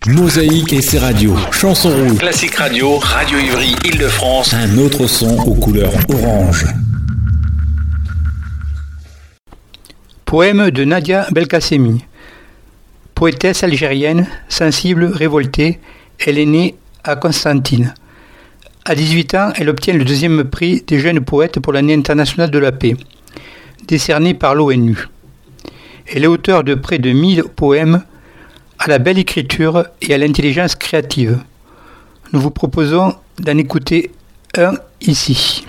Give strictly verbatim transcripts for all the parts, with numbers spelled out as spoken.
Mosaïque et ses radios. Chanson rouge. Classique Radio, Radio Ivry, Île-de-France. Un autre son aux couleurs orange. Poème de Nadia Belkacemi. Poétesse algérienne, sensible, révoltée, elle est née à Constantine. À dix-huit ans, elle obtient le deuxième prix des jeunes poètes pour l'année internationale de la paix, décerné par l'ONU. Elle est auteure de près de mille poèmes à la belle écriture et à l'intelligence créative. Nous vous proposons d'en écouter un ici.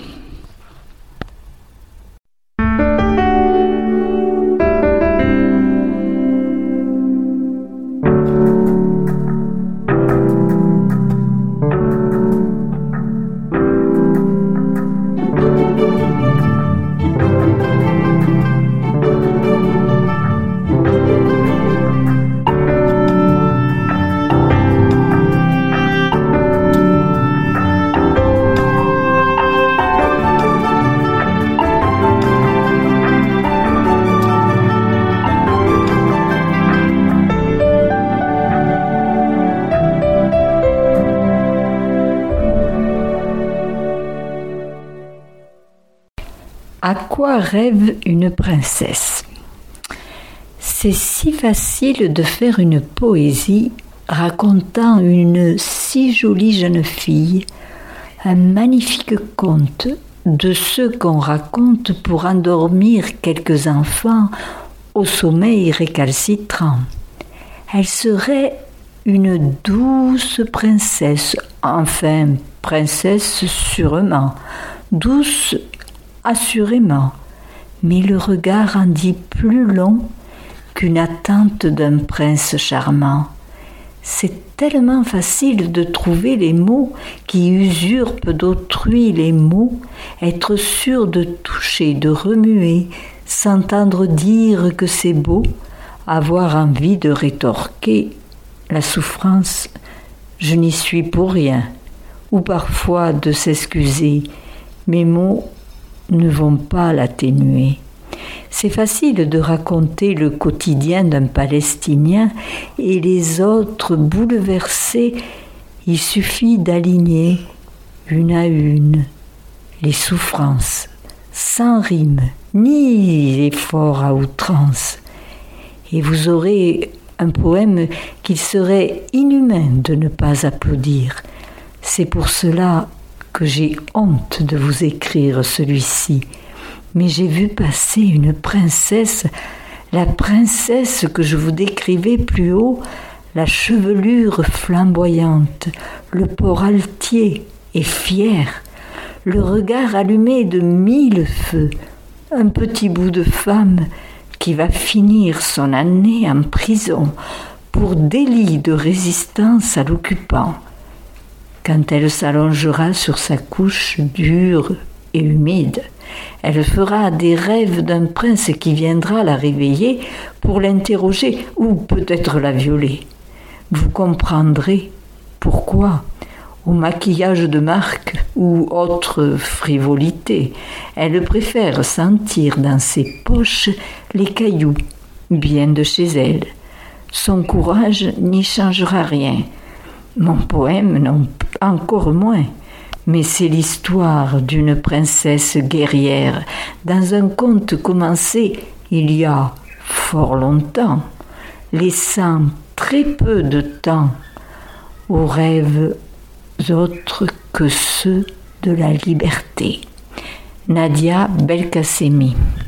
À quoi rêve une princesse ? C'est si facile de faire une poésie racontant une si jolie jeune fille, un magnifique conte de ceux qu'on raconte pour endormir quelques enfants au sommeil récalcitrant. Elle serait une douce princesse, enfin princesse sûrement, douce assurément, mais le regard en dit plus long qu'une attente d'un prince charmant. C'est tellement facile de trouver les mots qui usurpent d'autrui les mots, être sûr de toucher, de remuer, s'entendre dire que c'est beau, avoir envie de rétorquer la souffrance, je n'y suis pour rien, ou parfois de s'excuser, mes mots ne vont pas l'atténuer. C'est facile de raconter le quotidien d'un Palestinien et les autres bouleversés. Il suffit d'aligner une à une les souffrances, sans rime ni effort à outrance. Et vous aurez un poème qu'il serait inhumain de ne pas applaudir. C'est pour cela que j'ai honte de vous écrire celui-ci. Mais j'ai vu passer une princesse, la princesse que je vous décrivais plus haut, la chevelure flamboyante, le port altier et fier, le regard allumé de mille feux, un petit bout de femme qui va finir son année en prison pour délit de résistance à l'occupant. Quand elle s'allongera sur sa couche dure et humide, elle fera des rêves d'un prince qui viendra la réveiller pour l'interroger ou peut-être la violer. Vous comprendrez pourquoi, au maquillage de marque ou autre frivolité, elle préfère sentir dans ses poches les cailloux, bien de chez elle. Son courage n'y changera rien. Mon poème, non, encore moins. Mais c'est l'histoire d'une princesse guerrière dans un conte commencé il y a fort longtemps, laissant très peu de temps aux rêves autres que ceux de la liberté. Nadia Belkacemi.